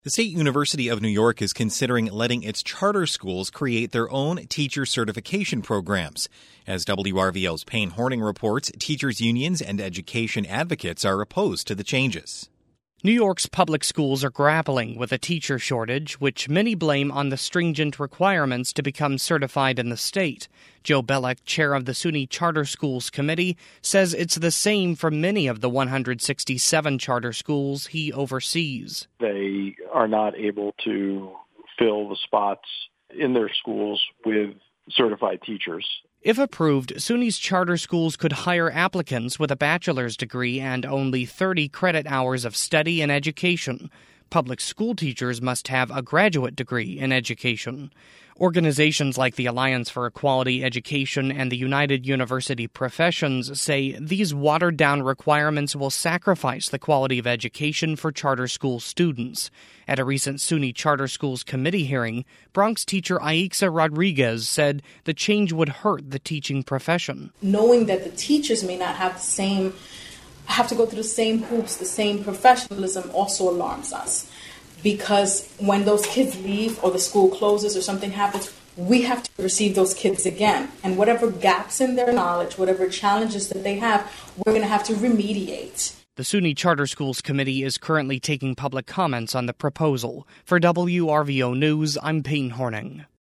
The State University of New York is considering letting its charter schools create their own teacher certification programs. As WRVO's Payne Horning reports, teachers' unions and education advocates are opposed to the changes. New York's public schools are grappling with a teacher shortage, which many blame on the stringent requirements to become certified in the state. Joe Bellick, chair of the SUNY Charter Schools Committee, says it's the same for many of the 167 charter schools he oversees. They are not able to fill the spots in their schools with certified teachers. If approved, SUNY's charter schools could hire applicants with a bachelor's degree and only 30 credit hours of study and education. Public school teachers must have a graduate degree in education. Organizations like the Alliance for Equality Education and the United University Professions say these watered-down requirements will sacrifice the quality of education for charter school students. At a recent SUNY Charter Schools Committee hearing, Bronx teacher Aixa Rodriguez said the change would hurt the teaching profession. Knowing that the teachers may not have to go through the same hoops, the same professionalism also alarms us. Because when those kids leave or the school closes or something happens, we have to receive those kids again. And whatever gaps in their knowledge, whatever challenges that they have, we're going to have to remediate. The SUNY Charter Schools Committee is currently taking public comments on the proposal. For WRVO News, I'm Payne Horning.